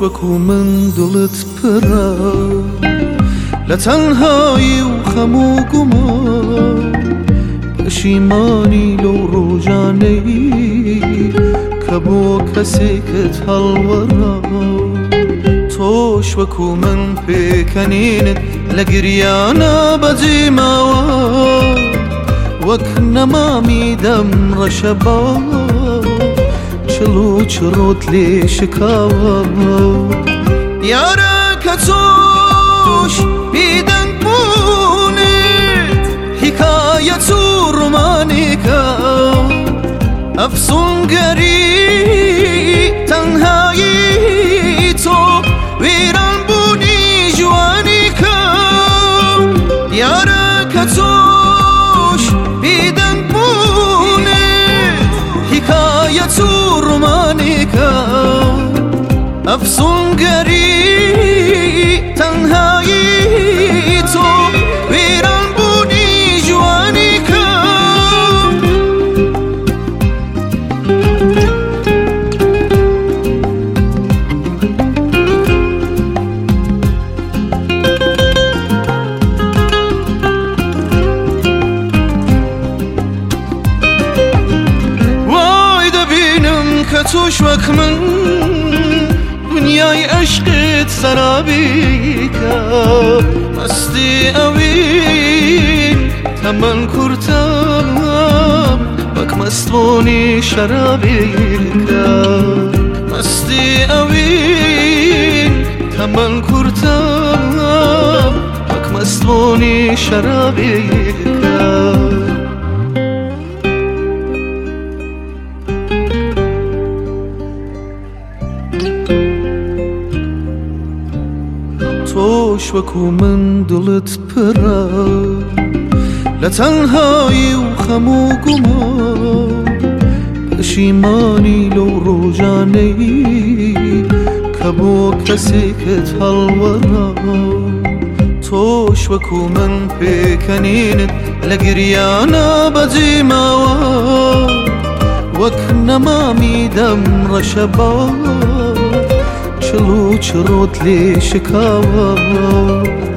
وەکو من دڵت پڕە لە تەنهایی و خەم و گومان پەشیمانی لەو ڕۆژانەی کە بۆ کەسێکت هەڵوەڕا تۆش وەکو من پێکەنینت لە گریانە بەجێماوە وەک نەمامی دەم ڕەشەبا چڵ و چڕۆت لێ شکاوە یارە کە تۆش بیدەنگ بوونێت حیکایەت و ڕۆمانێکە ئەفسوونگەری تەنهایی تۆ وێرانبوونی جوانێکە یارە کە تۆش بیدەنگ بوونێت حیکایەت و ڕۆمانێکە ئەفسوونگەری تەنهایی تۆ وێرانبوونی جوانێکە وای دەبینم کە تۆش وەک من دنیای عشقت سەرابێکە مەستی ئەوین تەمەن کورتم وەک مەستبوونی شەرابێکە مەستی ئەوین تەمەن کورتم وەک مەستبوونی شەرابێکە تۆش وەکو من دڵت پڕە لە تەنهایی و خەم و گومان پەشیمانی لەو ڕۆژانەی کە بۆ کەسێکت هەڵوەڕا تۆش وەکو من پێکەنینت لە گریانە بەجێماوە وەک نەمامی دەم ڕەشەبا چڵ و چڕۆت لێ شکاوە